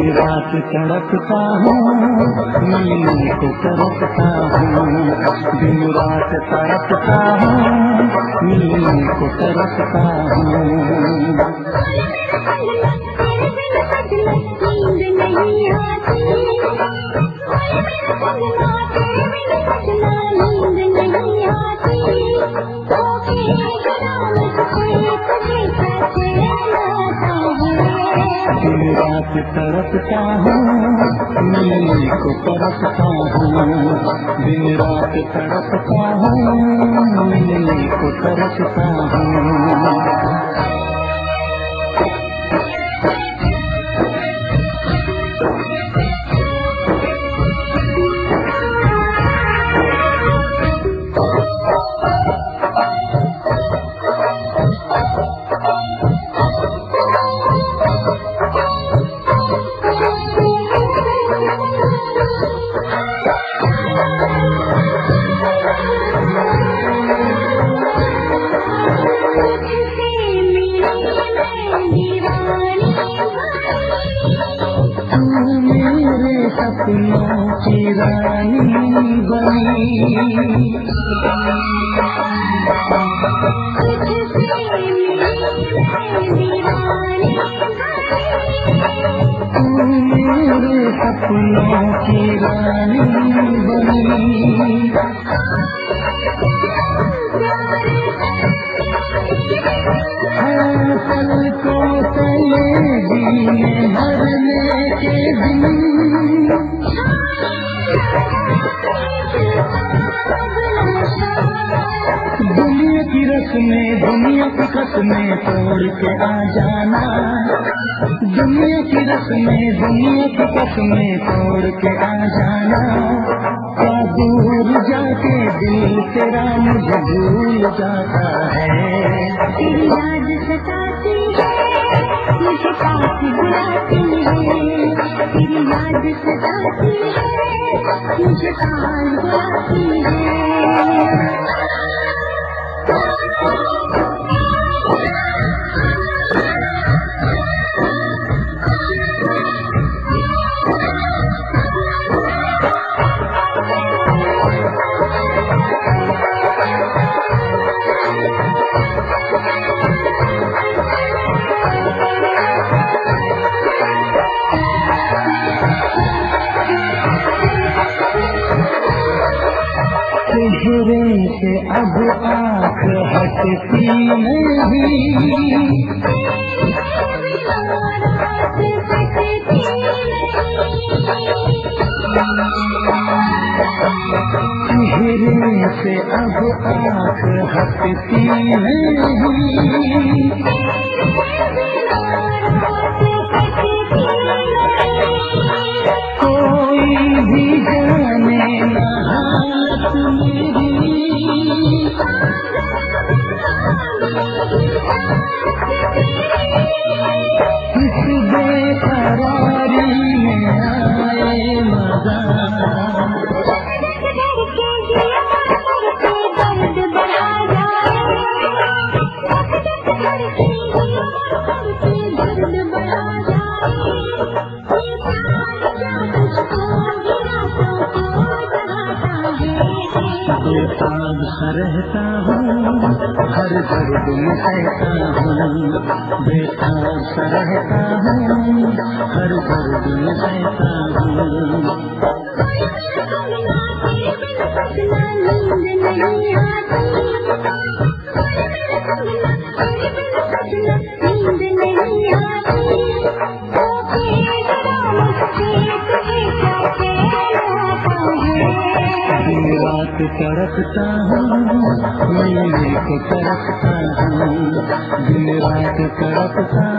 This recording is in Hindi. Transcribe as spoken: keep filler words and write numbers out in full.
रात तड़पता हूँ, मिलने को तरसता हूँ। दिन रात तड़पता हूँ, मिलने को तरसता हूँ। दिन रात तड़पता हूँ, मिलने को तरसता हूँ। दिन रात तड़पता हूँ, मिलने को तरसता हूँ। सपनों की रानी बनी, मेरे सपनों की रानी बनी। पल को चलेगी मरने के दिन, दुनिया की रस्में दुनिया की कसमें तोड़ के आ जाना। दुनिया की रस्में दुनिया की कसमें तोड़ के आ जाना। क्या दूर जाके दिल तेरा मुझे भूल जाता है। तेरी याद सताती है, मुझे पास बुलाती है। तेरी याद सताती है, मुझे पास बुलाती है। चेहरे से अब आँख हटती नहीं, चेहरे से अब आँख हटती नहीं। कोई भी जाने ना हालत मेरी, इस बेकरारी में आए मजा। बेताब सा रहता हूँ, हर दर्द में सहता हूँ। बेताब सा रहता हूँ, हर दर्द में सहता हूँ। दिन रात तड़पता हूँ, मिलने को तरसता हूँ। दिन रात तड़पता